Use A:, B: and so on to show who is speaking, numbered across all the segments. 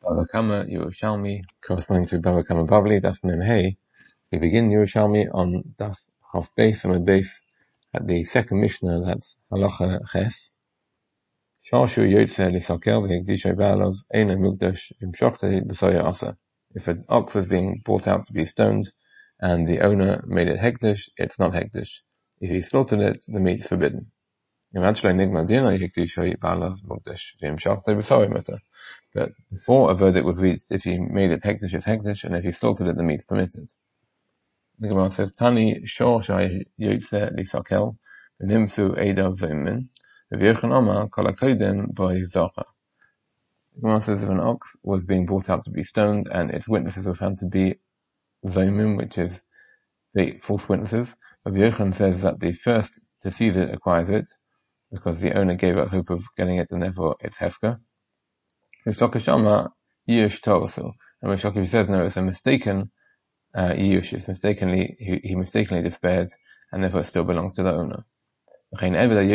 A: Bava Kama Yerushalmi, corresponding to Bava Kama Bavli, Daf Mem Hey. We begin Yerushalmi on Daf Chaf Beis Amud Beis at the second Mishnah, that's Halacha Ches. Shashu Yotze Lisakel v'Hekdishay Ba'alav Eina Mukdash V'Mshochtei B'Soya Asa. If an ox is being brought out to be stoned and the owner made it Hekdish, it's not Hekdish. If he slaughtered it, the meat is forbidden. But before a verdict was reached, if he made it Hekdish, it's Hekdish, and if he slaughtered it, the meat is permitted. The Gemara says, Tani Shor Shai Yotze Lisakel V'Nimthu Eidav V'Immin V'Yirchan Omar Kol HaKodim B'Oi Zacha. The Gemara says, if an ox was being brought out to be stoned and its witnesses were found to be Zomim, which is the false witnesses, Rabbi Yochanan says that the first to seize it acquires it, because the owner gave up hope of getting it and therefore it's Hefka. Rish Lakish Yush Torasu. And Rish Lakish says, no, it's a mistaken Yush, it's he mistakenly despaired, and therefore it still belongs to the owner. Rish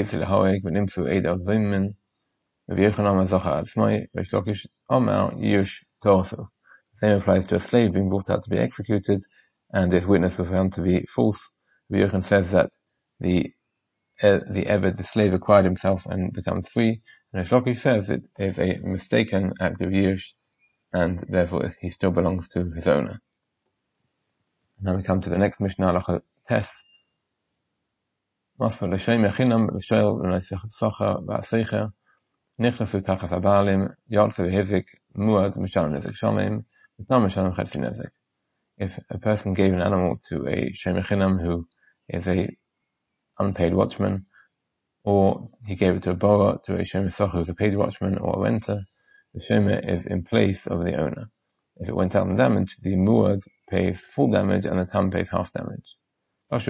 A: Lakish Yush Torasu. The same applies to a slave being brought out to be executed, and this witness was found to be false. Rabbi Yochanan says that the Eved, the slave, acquired himself and becomes free, and Rish Lakish says it is a mistaken act of Yush, and therefore he still belongs to his owner. Now we come to the next Mishnah, Halacha Tes. Masar l'shem yachinam l'shoel l'neisech socha v'aseicher nichlasu tachas habalim yaltze v'hizik muad mishalem nezek shalem v'tam mishalem chetzi nezek. If a person gave an animal to a shem yachinam who is a unpaid watchman, or he gave it to a borrower, to a shomer socher who is a paid watchman or a renter, the shomer is in place of the owner. If it went out and damaged, the muad pays full damage and the tam pays half damage. If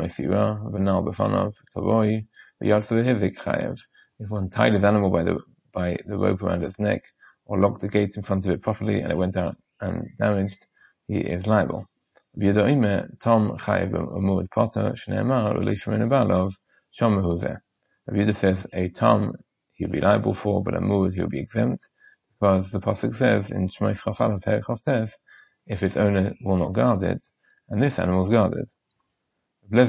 A: one tied his animal by the rope around its neck, or locked the gate in front of it properly and it went out and damaged, he is liable. Tom chayev muad potter shneimar l'ishmin ba'alav shomer zeh. Rabbi Yehuda says a tom he'll be liable for, but a muad he'll be exempt, because the pasuk says in Shmos Chaf Aleph Perek Chaf Tes, if its owner will not guard it, and this animal is guarded. Rabbi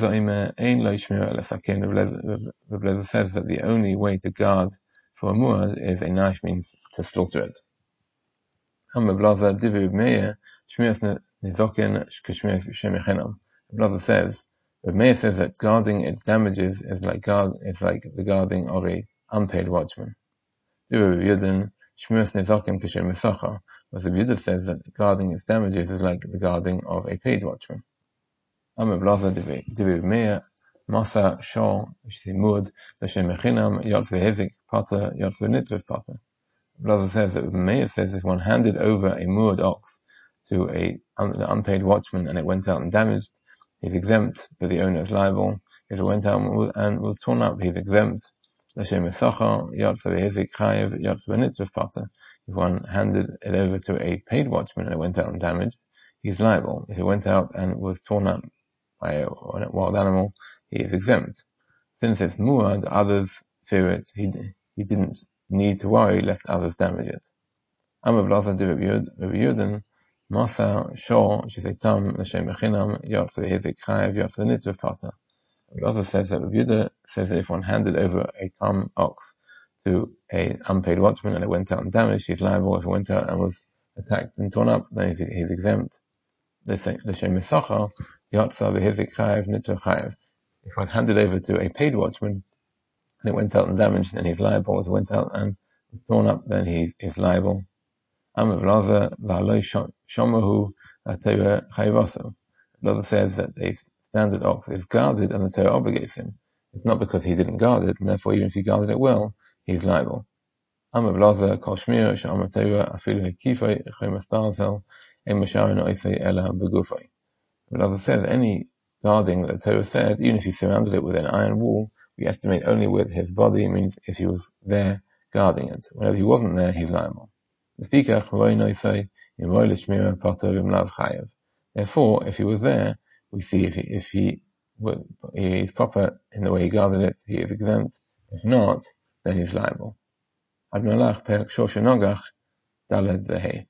A: Lezer says that the only way to guard for a muad is a knife, means to slaughter it. Rabbi Lezer says, Rabbi Meir says that guarding its damages is like the guarding of a unpaid watchman. Rabbi Yehuda says that guarding its damages is like the guarding of a paid watchman. Rabbi Meir Masa Shor Muad L'Shem Mechinam Yotze Hizik Pater Yotze Nitrev Pater. Rabbi Lezer says that Rabbi Meir says if one handed over a muad ox to an unpaid watchman and it went out and damaged, he's exempt, but the owner is liable. If it went out and was torn up, he's exempt. If one handed it over to a paid watchman and it went out and damaged, he's liable. If it went out and was torn up by a wild animal, he is exempt. Since it's muad, others fear it. He didn't need to worry lest others damage it. Rabbi Yehuda Masa Shor Shisetam L'Shem Mechinam Yotze Hizik Chayev Yotze Nitrev Pater. It also says that Rabbi Yehuda says that if one handed over a tam ox to an unpaid watchman and it went out and damaged, he's liable. If it went out and was attacked and torn up, then he's exempt. L'Shem Socher Yotze V'Hizik Chayev Nitrev Chayev. If one handed over to a paid watchman and it went out and damaged, then he's liable. If it went out and was torn up, then he is liable. Rabbi says that a standard ox is guarded and the Torah obligates him. It's not because he didn't guard it, and therefore even if he guarded it well, he's liable. Rabbi Lezer says any guarding that the Torah said, even if he surrounded it with an iron wall, we estimate only with his body, means if he was there guarding it. Whenever he wasn't there, he's liable. Therefore, if he was there, we see if he is proper in the way he guarded it, he is exempt. If not, then he's liable. Daled the Hay.